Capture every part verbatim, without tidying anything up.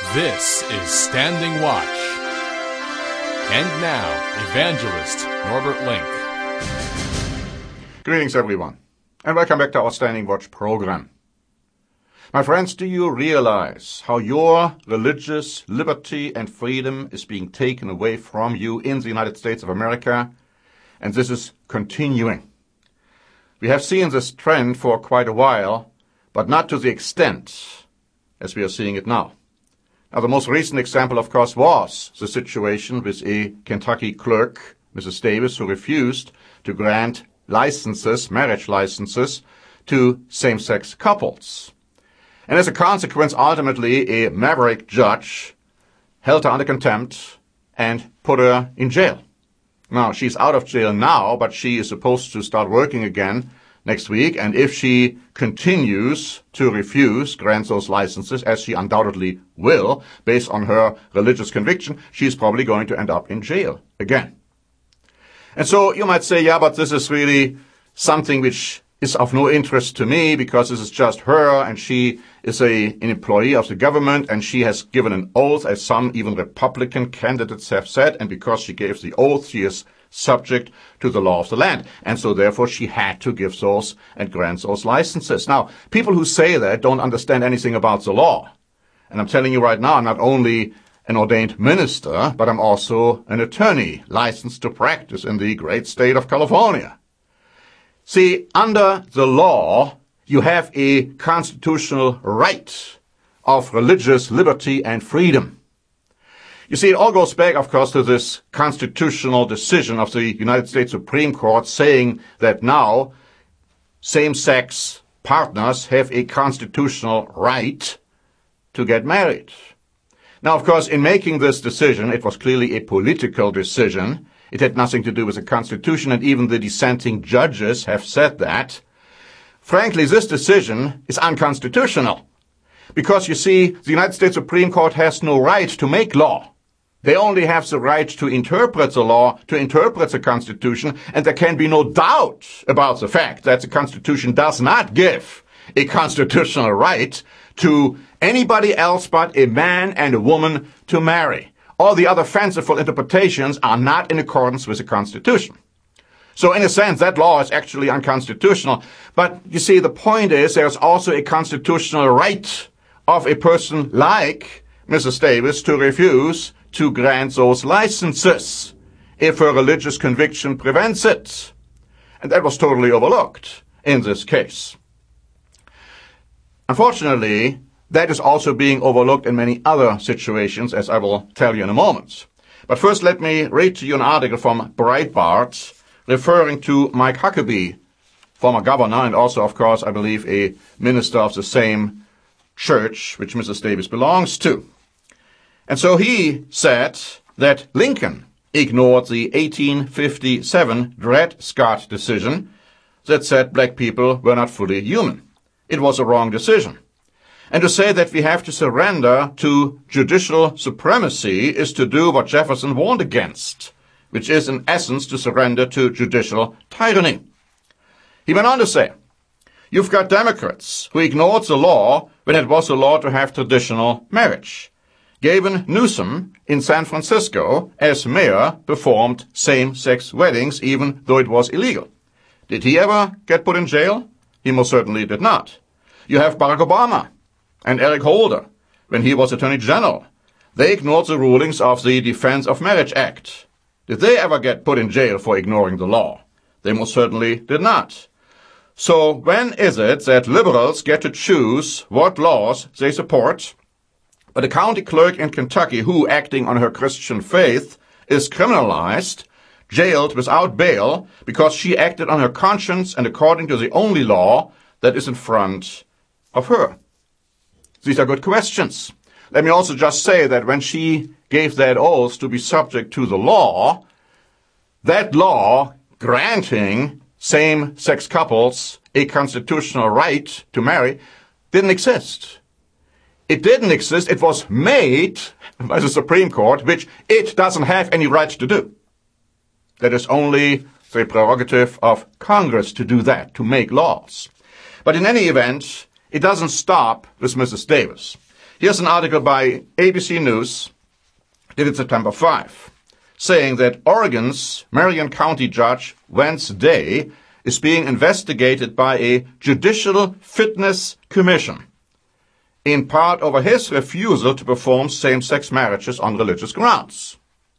This is Standing Watch. And now, Evangelist Norbert Link. Greetings, everyone, and welcome back to our Standing Watch program. My friends, do you realize how your religious liberty and freedom is being taken away from you in the United States of America? And this is continuing. We have seen this trend for quite a while, but not to the extent as we are seeing it now. Now, the most recent example, of course, was the situation with a Kentucky clerk, Missus Davis, who refused to grant licenses, marriage licenses, to same-sex couples. And as a consequence, ultimately, a maverick judge held her under contempt and put her in jail. Now, she's out of jail now, but she is supposed to start working again next week, and if she continues to refuse grant those licenses, as she undoubtedly will, based on her religious conviction, she's probably going to end up in jail again. And so you might say, yeah, but this is really something which is of no interest to me because this is just her, and she is a, an employee of the government, and she has given an oath, as some even Republican candidates have said, and because she gave the oath, she is subject to the law of the land. And so therefore she had to give those and grant those licenses. Now, people who say that don't understand anything about the law. And I'm telling you right now, I'm not only an ordained minister, but I'm also an attorney licensed to practice in the great state of California. See, under the law, you have a constitutional right of religious liberty and freedom. You see, it all goes back, of course, to this constitutional decision of the United States Supreme Court saying that now same-sex partners have a constitutional right to get married. Now, of course, in making this decision, it was clearly a political decision. It had nothing to do with the Constitution, and even the dissenting judges have said that. Frankly, this decision is unconstitutional because, you see, the United States Supreme Court has no right to make law. They only have the right to interpret the law, to interpret the Constitution, and there can be no doubt about the fact that the Constitution does not give a constitutional right to anybody else but a man and a woman to marry. All the other fanciful interpretations are not in accordance with the Constitution. So in a sense, that law is actually unconstitutional. But you see, the point is there's also a constitutional right of a person like Missus Davis to refuse to grant those licenses if her religious conviction prevents it. And that was totally overlooked in this case. Unfortunately, that is also being overlooked in many other situations, as I will tell you in a moment. But first, let me read to you an article from Breitbart referring to Mike Huckabee, former governor, and also, of course, I believe, a minister of the same church which Missus Davis belongs to. And so he said that Lincoln ignored the eighteen fifty-seven Dred Scott decision that said black people were not fully human. It was a wrong decision. And to say that we have to surrender to judicial supremacy is to do what Jefferson warned against, which is in essence to surrender to judicial tyranny. He went on to say, you've got Democrats who ignored the law when it was a law to have traditional marriage. Gavin Newsom in San Francisco, as mayor, performed same-sex weddings even though it was illegal. Did he ever get put in jail? He most certainly did not. You have Barack Obama and Eric Holder when he was Attorney General. They ignored the rulings of the Defense of Marriage Act. Did they ever get put in jail for ignoring the law? They most certainly did not. So when is it that liberals get to choose what laws they support? But a county clerk in Kentucky who, acting on her Christian faith, is criminalized, jailed without bail because she acted on her conscience and according to the only law that is in front of her. These are good questions. Let me also just say that when she gave that oath to be subject to the law, that law granting same-sex couples a constitutional right to marry didn't exist. It didn't exist. It was made by the Supreme Court, which it doesn't have any right to do. That is only the prerogative of Congress to do that, to make laws. But in any event, it doesn't stop with Missus Davis. Here's an article by A B C News, dated September fifth, saying that Oregon's Marion County Judge Vance Day is being investigated by a Judicial Fitness Commission, in part over his refusal to perform same-sex marriages on religious grounds.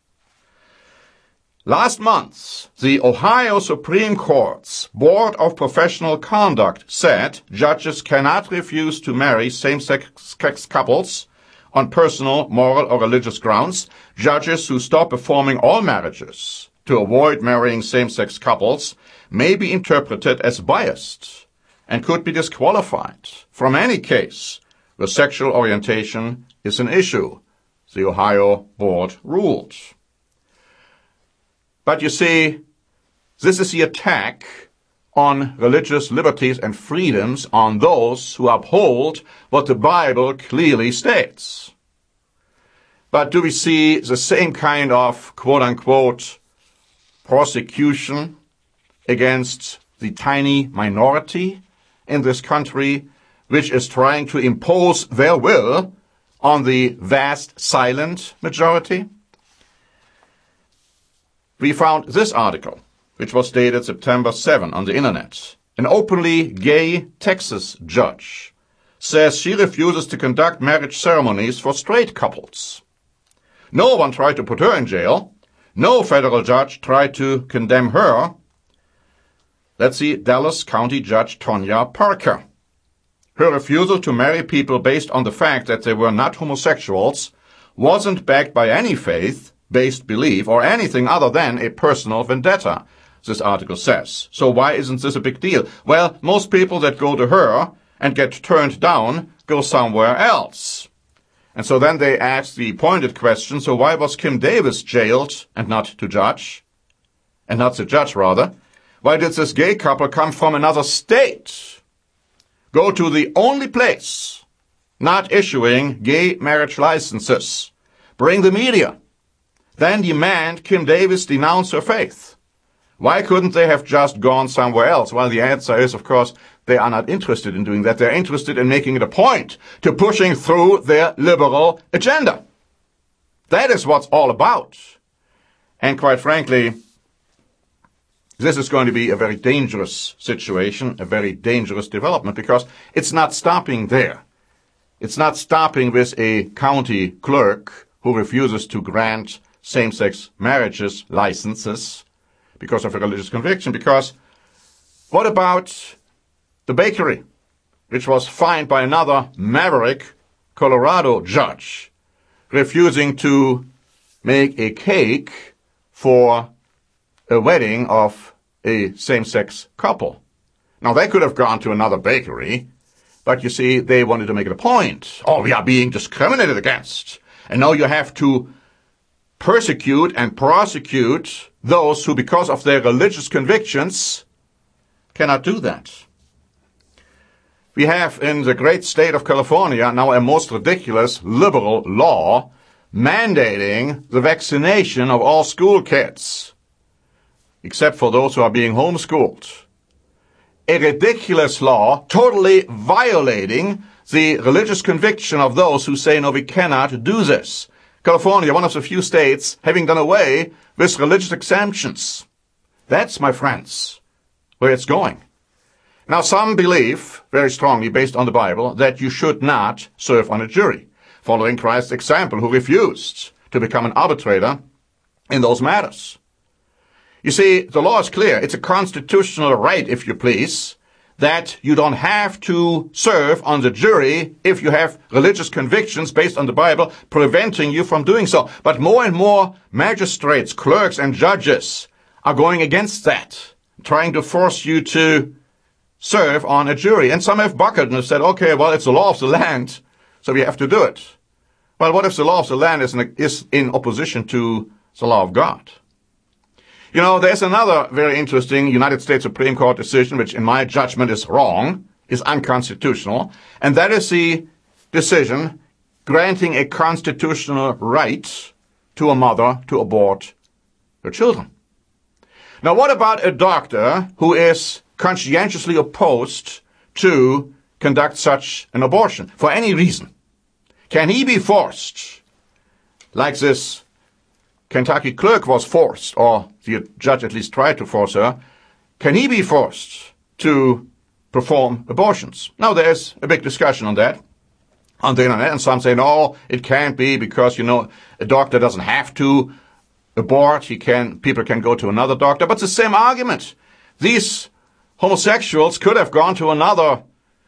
Last month, the Ohio Supreme Court's Board of Professional Conduct said judges cannot refuse to marry same-sex couples on personal, moral, or religious grounds. Judges who stop performing all marriages to avoid marrying same-sex couples may be interpreted as biased and could be disqualified from any case where sexual orientation is an issue, the Ohio Board ruled. But you see, this is the attack on religious liberties and freedoms on those who uphold what the Bible clearly states. But do we see the same kind of quote-unquote prosecution against the tiny minority in this country which is trying to impose their will on the vast silent majority? We found this article, which was dated September seventh on the internet. An openly gay Texas judge says she refuses to conduct marriage ceremonies for straight couples. No one tried to put her in jail. No federal judge tried to condemn her. Let's see Dallas County Judge Tonya Parker. Her refusal to marry people based on the fact that they were not homosexuals wasn't backed by any faith-based belief or anything other than a personal vendetta, this article says. So why isn't this a big deal? Well, most people that go to her and get turned down go somewhere else. And so then they ask the pointed question, so why was Kim Davis jailed and not to judge? And not the judge, rather. Why did this gay couple come from another state? Go to the only place not issuing gay marriage licenses. Bring the media. Then demand Kim Davis denounce her faith. Why couldn't they have just gone somewhere else? Well, the answer is, of course, they are not interested in doing that. They're interested in making it a point to pushing through their liberal agenda. That is what's all about. And quite frankly, this is going to be a very dangerous situation, a very dangerous development, because it's not stopping there. It's not stopping with a county clerk who refuses to grant same-sex marriages licenses because of a religious conviction. Because what about the bakery, which was fined by another maverick Colorado judge, refusing to make a cake for a wedding of a same-sex couple? Now, they could have gone to another bakery, but you see, they wanted to make it a point. Oh, we are being discriminated against. And now you have to persecute and prosecute those who, because of their religious convictions, cannot do that. We have in the great state of California now a most ridiculous liberal law mandating the vaccination of all school kids, except for those who are being homeschooled. A ridiculous law totally violating the religious conviction of those who say, no, we cannot do this. California, one of the few states having done away with religious exemptions. That's, my friends, where it's going. Now, some believe, very strongly based on the Bible, that you should not serve on a jury, following Christ's example, who refused to become an arbitrator in those matters. You see, the law is clear. It's a constitutional right, if you please, that you don't have to serve on the jury if you have religious convictions based on the Bible preventing you from doing so. But more and more magistrates, clerks, and judges are going against that, trying to force you to serve on a jury. And some have buckled and have said, okay, well, it's the law of the land, so we have to do it. Well, what if the law of the land is in, is in opposition to the law of God? You know, there's another very interesting United States Supreme Court decision, which in my judgment is wrong, is unconstitutional, and that is the decision granting a constitutional right to a mother to abort her children. Now, what about a doctor who is conscientiously opposed to conduct such an abortion for any reason? Can he be forced, like this Kentucky clerk was forced, or the judge at least tried to force her, can he be forced to perform abortions? Now, there's a big discussion on that on the internet, and some say, no, it can't be because, you know, a doctor doesn't have to abort. He can, people can go to another doctor. But it's the same argument. These homosexuals could have gone to another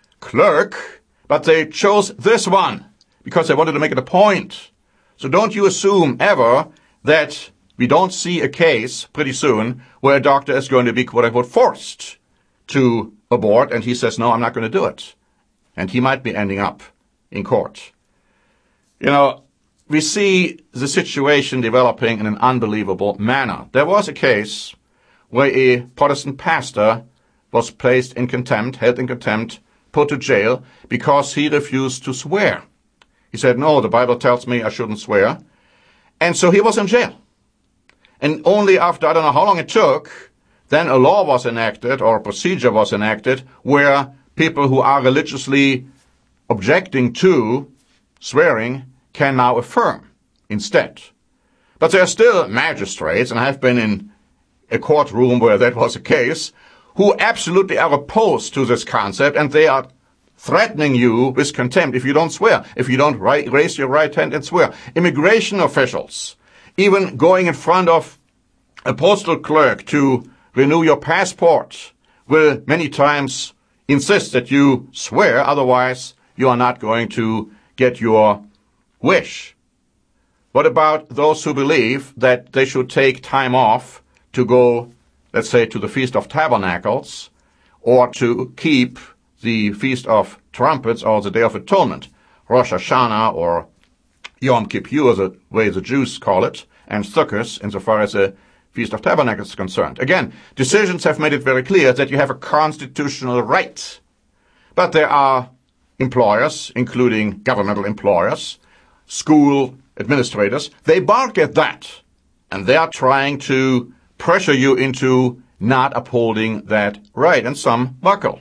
clerk, but they chose this one because they wanted to make it a point. So don't you assume ever that we don't see a case pretty soon where a doctor is going to be, quote-unquote, forced to abort, and he says, no, I'm not going to do it. And he might be ending up in court. You know, we see the situation developing in an unbelievable manner. There was a case where a Protestant pastor was placed in contempt, held in contempt, put to jail because he refused to swear. He said, no, the Bible tells me I shouldn't swear. And so he was in jail. And only after, I don't know how long it took, then a law was enacted or a procedure was enacted where people who are religiously objecting to swearing can now affirm instead. But there are still magistrates, and I've been in a courtroom where that was the case, who absolutely are opposed to this concept, and they are threatening you with contempt if you don't swear, if you don't ri- raise your right hand and swear. Immigration officials, even going in front of a postal clerk to renew your passport, will many times insist that you swear, otherwise you are not going to get your wish. What about those who believe that they should take time off to go, let's say, to the Feast of Tabernacles, or to keep the Feast of Trumpets or the Day of Atonement, Rosh Hashanah or Yom Kippur, the way the Jews call it, and Sukkot, insofar as the Feast of Tabernacles is concerned? Again, decisions have made it very clear that you have a constitutional right. But there are employers, including governmental employers, school administrators, they bark at that. And they are trying to pressure you into not upholding that right. And some buckle.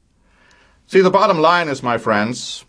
See, the bottom line is, my friends,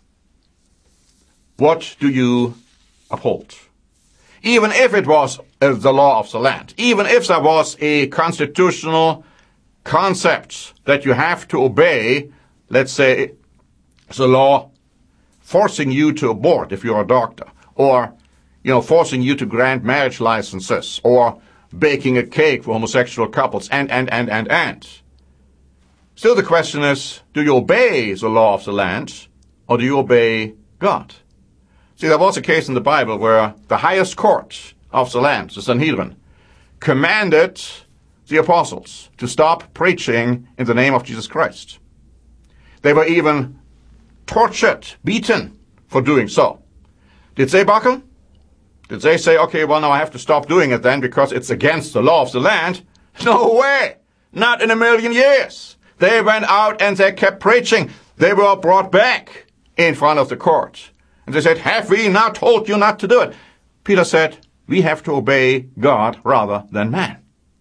what do you uphold? Even if it was uh, the law of the land, even if there was a constitutional concept that you have to obey, let's say, the law forcing you to abort if you're a doctor, or, you know, forcing you to grant marriage licenses, or baking a cake for homosexual couples, and, and, and, and, and. Still the question is, do you obey the law of the land, or do you obey God? See, there was a case in the Bible where the highest court of the land, the Sanhedrin, commanded the apostles to stop preaching in the name of Jesus Christ. They were even tortured, beaten for doing so. Did they buckle? Did they say, okay, well, now I have to stop doing it then because it's against the law of the land? No way! Not in a million years. They went out and they kept preaching. They were brought back in front of the court. And they said, have we not told you not to do it? Peter said, we have to obey God rather than man.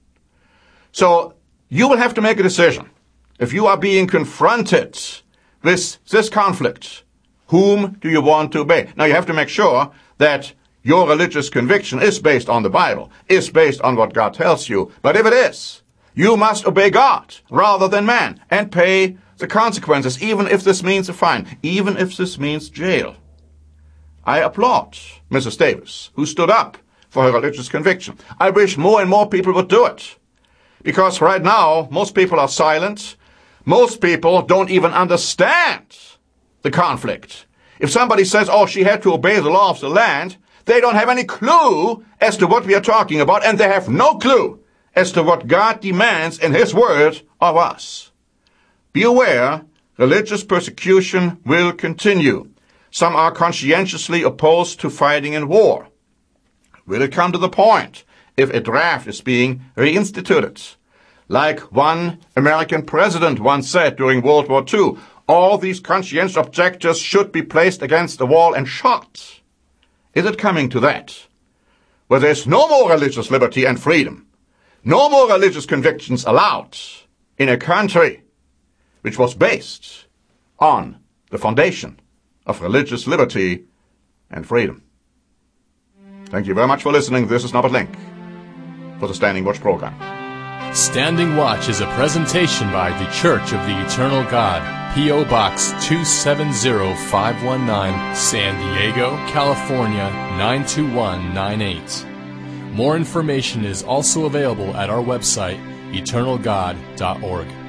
So you will have to make a decision. If you are being confronted with this conflict, whom do you want to obey? Now you have to make sure that your religious conviction is based on the Bible, is based on what God tells you. But if it is, you must obey God rather than man and pay the consequences, even if this means a fine, even if this means jail. I applaud Missus Davis, who stood up for her religious conviction. I wish more and more people would do it. Because right now, most people are silent. Most people don't even understand the conflict. If somebody says, oh, she had to obey the law of the land, they don't have any clue as to what we are talking about, and they have no clue as to what God demands in His Word of us. Be aware, religious persecution will continue. Some are conscientiously opposed to fighting in war. Will it come to the point if a draft is being reinstituted? Like one American president once said during World War Two, all these conscientious objectors should be placed against the wall and shot. Is it coming to that? Where there's no more religious liberty and freedom, no more religious convictions allowed in a country which was based on the foundation of religious liberty and freedom. Thank you very much for listening. This is Norbert Link for the Standing Watch program. Standing Watch is a presentation by the Church of the Eternal God, P O. Box two seven zero five one nine, San Diego, California nine two one nine eight. More information is also available at our website, eternal god dot org.